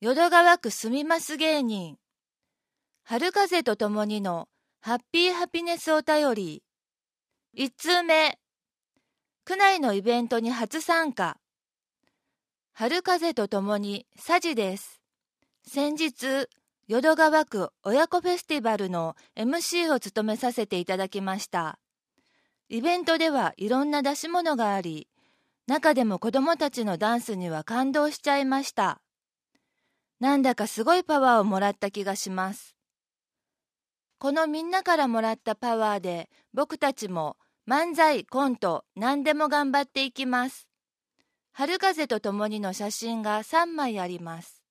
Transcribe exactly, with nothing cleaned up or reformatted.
淀川区住みます芸人。春風とともにのハッピーハピネスお便り。いち通目。区内のイベントに初参加。春風とともにさじです。先日、淀川区親子フェスティバルの エムシー を務めさせていただきました。イベントではいろんな出し物があり、中でも子どもたちのダンスには感動しちゃいました。なんだかすごいパワーをもらった気がします。このみんなからもらったパワーで僕たちも漫才、コント、何でも頑張っていきます。春風とともにの写真がさんまいあります。